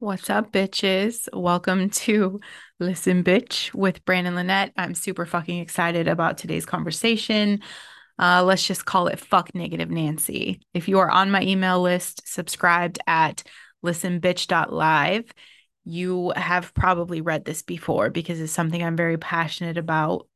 What's up, bitches? Welcome to Listen Bitch with Brandon Lynette. I'm super fucking excited about today's conversation. Let's just call it Fuck Negative Nancy. If you are on my email list, subscribed at listenbitch.live, you have probably read this before because it's something I'm very passionate about.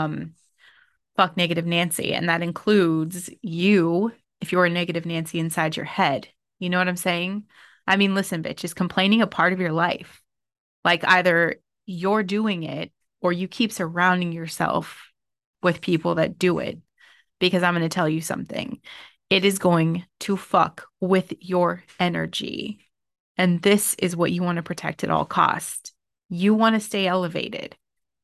Fuck Negative Nancy. And that includes you if you're a negative Nancy inside your head. You know what I'm saying? I mean, listen, bitch, is complaining a part of your life? Like either you're doing it or you keep surrounding yourself with people that do it. Because I'm going to tell you something. It is going to fuck with your energy. And this is what you want to protect at all costs. You want to stay elevated.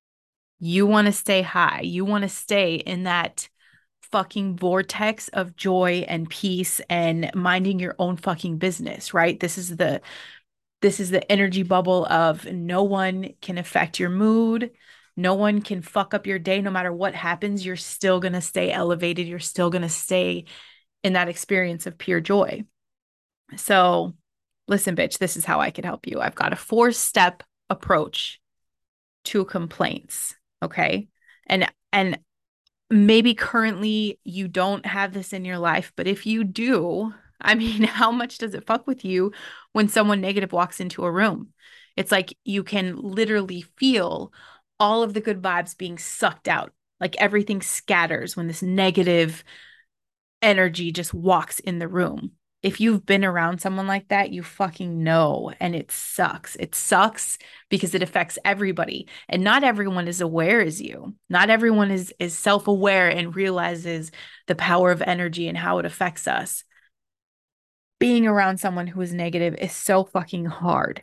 You want to stay high. You want to stay in that fucking vortex of joy and peace and minding your own fucking business, right? This is the energy bubble of no one can affect your mood. No one can fuck up your day. No matter what happens, you're still going to stay elevated. You're still going to stay in that experience of pure joy. So, listen, bitch, this is how I can help you. I've got a 4-step approach to complaints. Okay. And maybe currently you don't have this in your life, but if you do, I mean, how much does it fuck with you when someone negative walks into a room? It's like you can literally feel all of the good vibes being sucked out. Like everything scatters when this negative energy just walks in the room. If you've been around someone like that, you fucking know. And it sucks. It sucks because it affects everybody. And not everyone is aware as you. Not everyone is self-aware and realizes the power of energy and how it affects us. Being around someone who is negative is so fucking hard.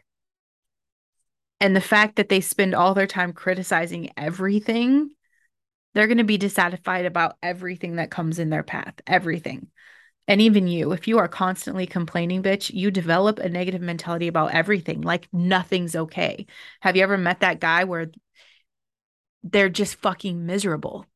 And the fact that they spend all their time criticizing everything, they're going to be dissatisfied about everything that comes in their path. Everything. And even you, if you are constantly complaining, bitch, you develop a negative mentality about everything, like nothing's okay. Have you ever met that guy where they're just fucking miserable?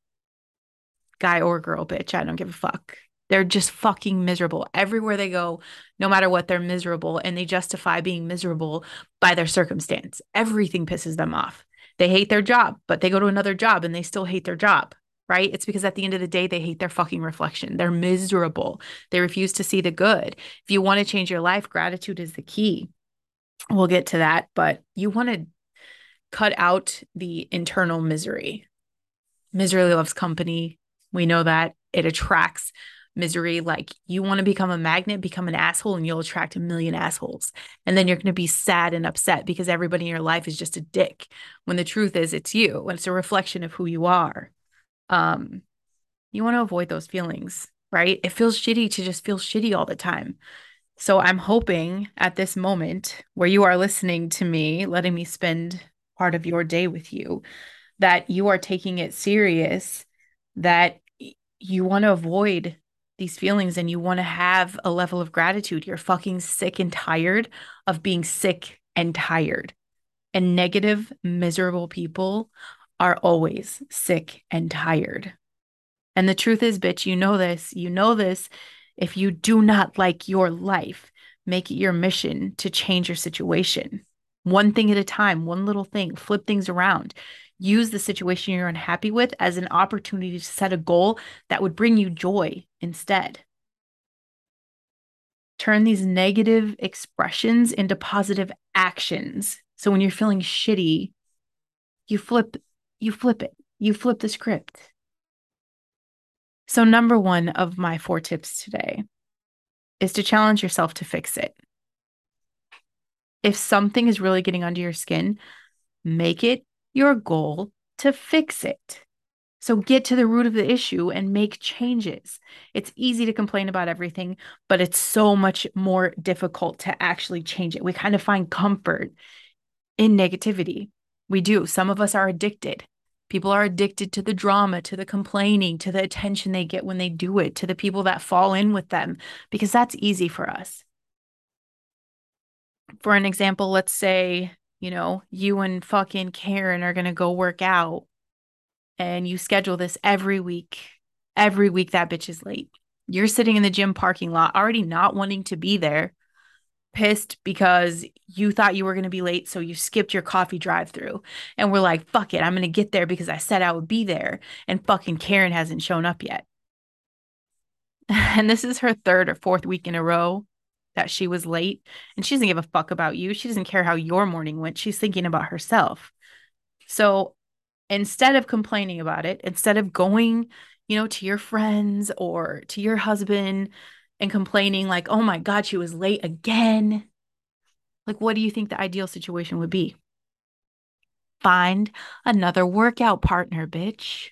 Guy or girl, bitch, I don't give a fuck. They're just fucking miserable. Everywhere they go, no matter what, they're miserable and they justify being miserable by their circumstance. Everything pisses them off. They hate their job, but they go to another job and they still hate their job, right? It's because at the end of the day, they hate their fucking reflection. They're miserable. They refuse to see the good. If you want to change your life, gratitude is the key. We'll get to that, but you want to cut out the internal misery. Misery loves company. We know that it attracts misery. Like you want to become a magnet, become an asshole, and you'll attract a million assholes. And then you're going to be sad and upset because everybody in your life is just a dick. When the truth is, it's you, and it's a reflection of who you are. Um, you want to avoid those feelings, right? It feels shitty to just feel shitty all the time. So I'm hoping at this moment where you are listening to me, letting me spend part of your day with you, that you are taking it serious, that you want to avoid these feelings and you want to have a level of gratitude. You're fucking sick and tired of being sick and tired. And negative, miserable people are always sick and tired. And the truth is, bitch, you know this. You know this. If you do not like your life, make it your mission to change your situation. One thing at a time, one little thing, flip things around. Use the situation you're unhappy with as an opportunity to set a goal that would bring you joy instead. Turn these negative expressions into positive actions. So when you're feeling shitty, you flip, you flip it. You flip the script. So number one of my 4 tips today is to challenge yourself to fix it. If something is really getting under your skin, make it your goal to fix it. So get to the root of the issue and make changes. It's easy to complain about everything, but it's so much more difficult to actually change it. We kind of find comfort in negativity. We do. Some of us are addicted. People are addicted to the drama, to the complaining, to the attention they get when they do it, to the people that fall in with them, because that's easy for us. For an example, let's say, you and fucking Karen are going to go work out and you schedule this every week. Every week that bitch is late. You're sitting in the gym parking lot already not wanting to be there, pissed because you thought you were going to be late, so you skipped your coffee drive-through. And we're like, fuck it, I'm going to get there because I said I would be there. And fucking Karen hasn't shown up yet. And this is her third or fourth week in a row that she was late. And she doesn't give a fuck about you. She doesn't care how your morning went. She's thinking about herself. So instead of complaining about it, instead of going, to your friends or to your husband and complaining like, oh my God, she was late again. Like, what do you think the ideal situation would be? Find another workout partner, bitch.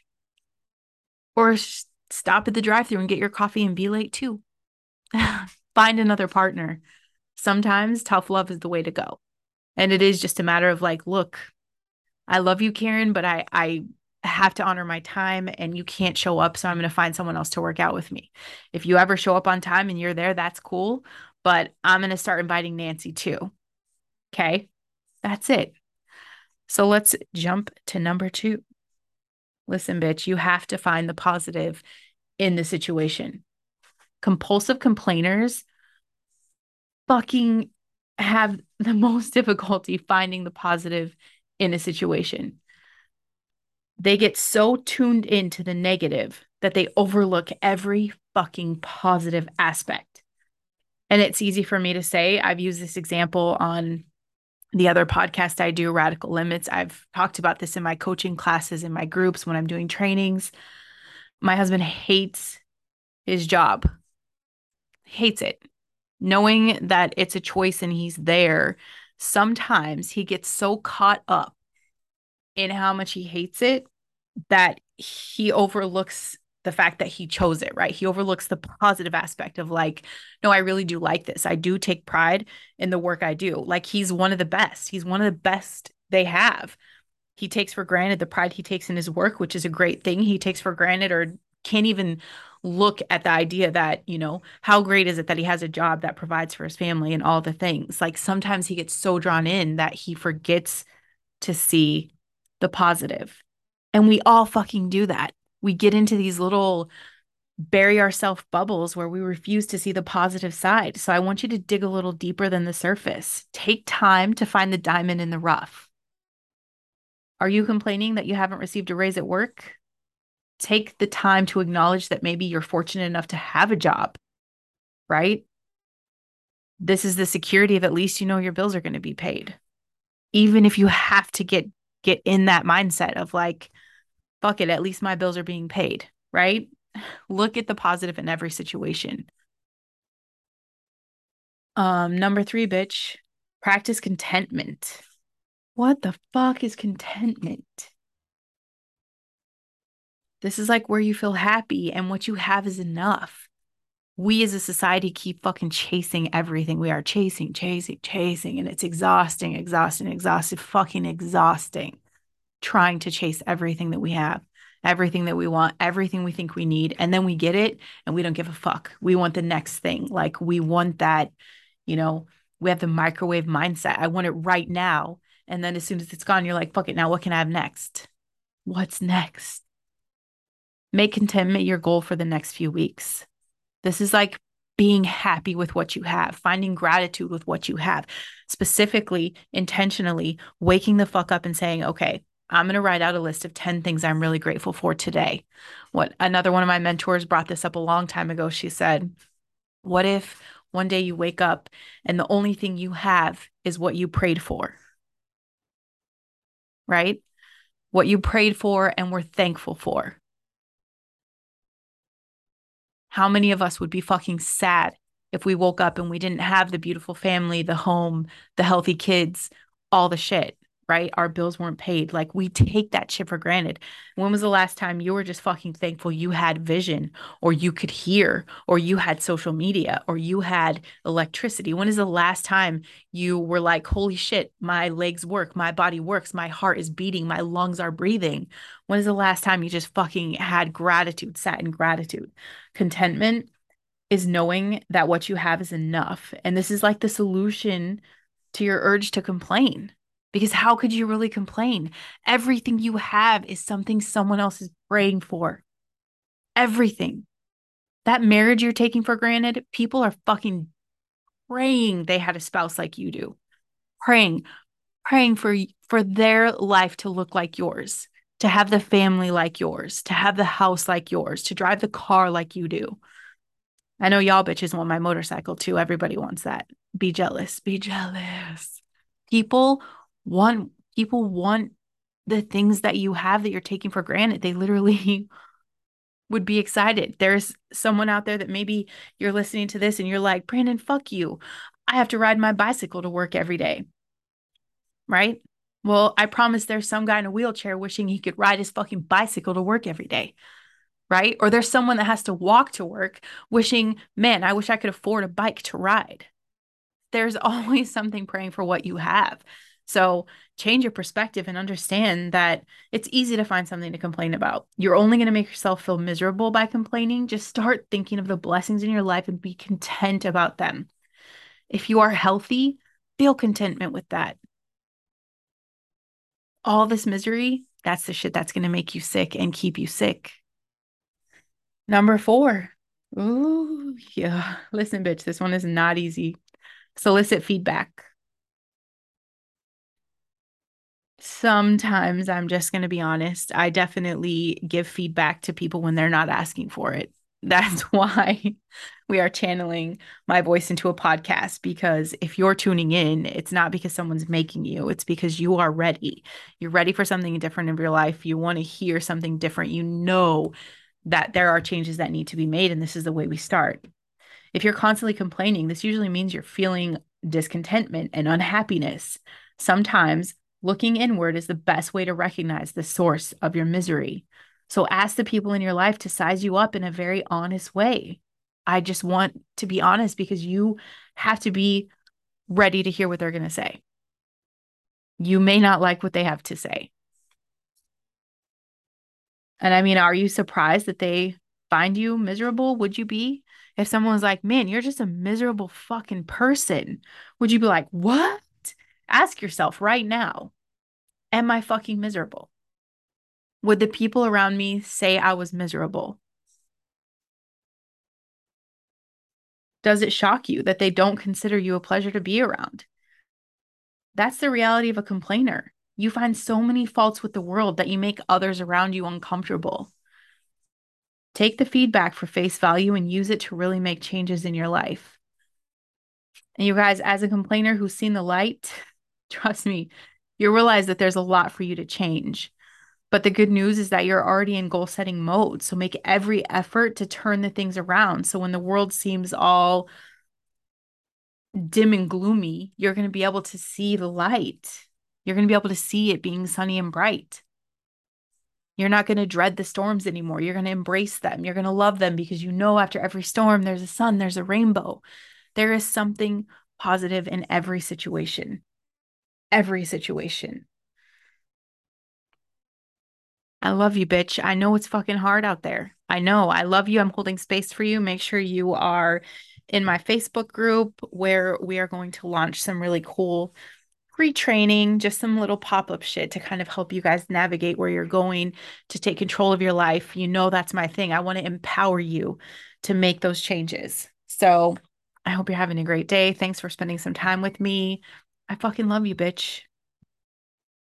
Or stop at the drive-thru and get your coffee and be late too. Find another partner. Sometimes tough love is the way to go. And it is just a matter of like, look, I love you, Karen, but I have to honor my time and you can't show up. So I'm going to find someone else to work out with me. If you ever show up on time and you're there, that's cool. But I'm going to start inviting Nancy too. Okay. That's it. So let's jump to number 2. Listen, bitch, you have to find the positive in the situation. Compulsive complainers fucking have the most difficulty finding the positive in a situation. They get so tuned into the negative that they overlook every fucking positive aspect. And it's easy for me to say, I've used this example on the other podcast I do, Radical Limits. I've talked about this in my coaching classes, in my groups, when I'm doing trainings. My husband hates his job, hates it. Knowing that it's a choice and he's there, sometimes he gets so caught up in how much he hates it that he overlooks the fact that he chose it, right? He overlooks the positive aspect of like, no, I really do like this. I do take pride in the work I do. Like he's one of the best. He's one of the best they have. He takes for granted the pride he takes in his work, which is a great thing. He takes for granted or can't even look at the idea that, how great is it that he has a job that provides for his family and all the things. Like sometimes he gets so drawn in that he forgets to see the positive. And we all fucking do that. We get into these little bury ourselves bubbles where we refuse to see the positive side. So I want you to dig a little deeper than the surface. Take time to find the diamond in the rough. Are you complaining that you haven't received a raise at work? Take the time to acknowledge that maybe you're fortunate enough to have a job, right? This is the security of at least your bills are going to be paid. Even if you have to get in that mindset of like, fuck it, at least my bills are being paid, right? Look at the positive in every situation. Number 3, bitch, practice contentment. What the fuck is contentment? This is like where you feel happy and what you have is enough. We as a society keep fucking chasing everything. We are chasing, chasing, chasing, and it's exhausting, exhausting, exhausting, fucking exhausting. Trying to chase everything that we have, everything that we want, everything we think we need. And then we get it and we don't give a fuck. We want the next thing. Like we want that, we have the microwave mindset. I want it right now. And then as soon as it's gone, you're like, fuck it. Now what can I have next? What's next? Make contentment your goal for the next few weeks. This is like being happy with what you have, finding gratitude with what you have, specifically, intentionally waking the fuck up and saying, okay, I'm going to write out a list of 10 things I'm really grateful for today. Another one of my mentors brought this up a long time ago. She said, what if one day you wake up and the only thing you have is what you prayed for, right? What you prayed for and were thankful for. How many of us would be fucking sad if we woke up and we didn't have the beautiful family, the home, the healthy kids, all the shit, right? Our bills weren't paid. Like we take that shit for granted. When was the last time you were just fucking thankful you had vision or you could hear or you had social media or you had electricity? When is the last time you were like, holy shit, my legs work, my body works, my heart is beating, my lungs are breathing? When is the last time you just fucking had gratitude, sat in gratitude? Contentment is knowing that what you have is enough. And this is like the solution to your urge to complain. Because how could you really complain? Everything you have is something someone else is praying for. Everything. That marriage you're taking for granted, people are fucking praying they had a spouse like you do, praying, praying for their life to look like yours, to have the family like yours, to have the house like yours, to drive the car like you do. I know y'all bitches want my motorcycle too. Everybody wants that. Be jealous. Be jealous. People people want the things that you have that you're taking for granted. They literally would be excited. There's someone out there that maybe you're listening to this and you're like, Brandon, fuck you. I have to ride my bicycle to work every day, right? Well, I promise there's some guy in a wheelchair wishing he could ride his fucking bicycle to work every day, right? Or there's someone that has to walk to work wishing, man, I wish I could afford a bike to ride. There's always something praying for what you have. So change your perspective and understand that it's easy to find something to complain about. You're only going to make yourself feel miserable by complaining. Just start thinking of the blessings in your life and be content about them. If you are healthy, feel contentment with that. All this misery, that's the shit that's going to make you sick and keep you sick. Number four. Ooh, yeah. Listen, bitch, this one is not easy. Solicit feedback. Sometimes I'm just going to be honest. I definitely give feedback to people when they're not asking for it. That's why we are channeling my voice into a podcast because if you're tuning in, it's not because someone's making you, it's because you are ready. You're ready for something different in your life. You want to hear something different. You know that there are changes that need to be made, and this is the way we start. If you're constantly complaining, this usually means you're feeling discontentment and unhappiness. Sometimes looking inward is the best way to recognize the source of your misery. So ask the people in your life to size you up in a very honest way. I just want to be honest because you have to be ready to hear what they're going to say. You may not like what they have to say. And I mean, are you surprised that they find you miserable? Would you be? If someone was like, man, you're just a miserable fucking person, would you be like, what? Ask yourself right now, am I fucking miserable? Would the people around me say I was miserable? Does it shock you that they don't consider you a pleasure to be around? That's the reality of a complainer. You find so many faults with the world that you make others around you uncomfortable. Take the feedback for face value and use it to really make changes in your life. And you guys, as a complainer who's seen the light, trust me, you realize that there's a lot for you to change. But the good news is that you're already in goal setting mode. So make every effort to turn the things around. So when the world seems all dim and gloomy, you're going to be able to see the light. You're going to be able to see it being sunny and bright. You're not going to dread the storms anymore. You're going to embrace them. You're going to love them because you know after every storm, there's a sun, there's a rainbow. There is something positive in every situation. Every situation. I love you, bitch. I know it's fucking hard out there. I know. I love you. I'm holding space for you. Make sure you are in my Facebook group where we are going to launch some really cool free training, just some little pop-up shit to kind of help you guys navigate where you're going to take control of your life. You know, that's my thing. I want to empower you to make those changes. So I hope you're having a great day. Thanks for spending some time with me. I fucking love you, bitch.